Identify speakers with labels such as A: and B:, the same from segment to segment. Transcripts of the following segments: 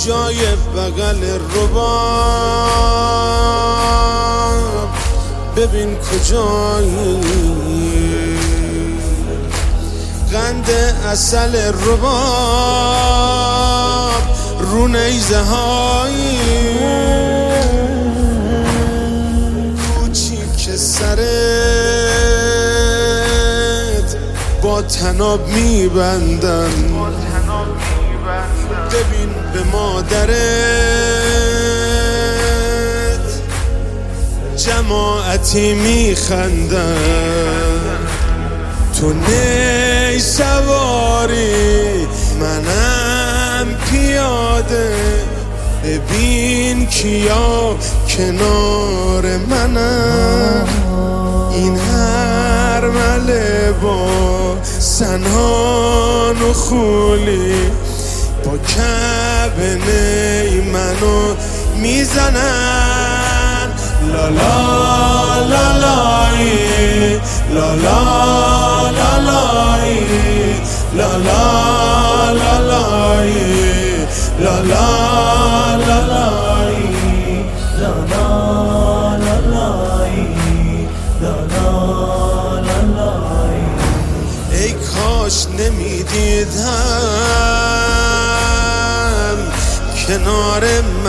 A: جای بغل رباب ببین کجایی، قند عسل رباب رو نیزه هایی، کوچیک سرت با طناب میبندن، ببین به مادرت جماعتی میخندن. تو نی سواری منم پیاده، ببین کیا کنار منم، این هرمله با سنان و خولی با کب نی منو میزنن. لا لا لا لایی لا لا لا لایی لا لا لا لایی لا لا لا لایی لا لا لا لایی لا لا لا لایی. ای کاش نمیدیدم کنار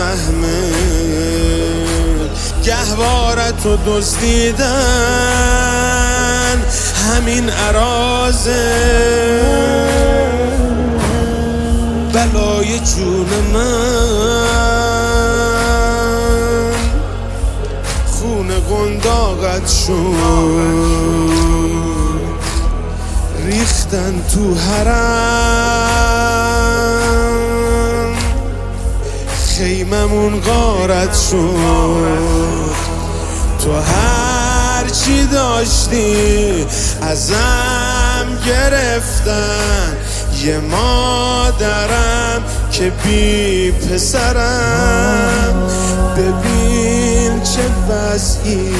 A: محمل گهوارتو دزدیدن همین عرازه، بلای جون من خون قنداقت شد، ریختن تو حرم خیممون غارت شد. تو هر چی داشتی ازم گرفتن، یه مادرم که بی پسرم، ببین چه وضعی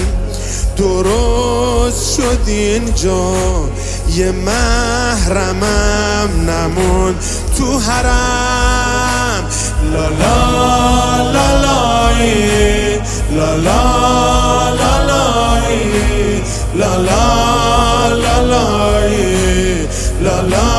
A: درست شد اینجا، یه محرمم نمون تو حرم. لا لا لا لایی لا لا لا لایی لا لا لا لایی لا لا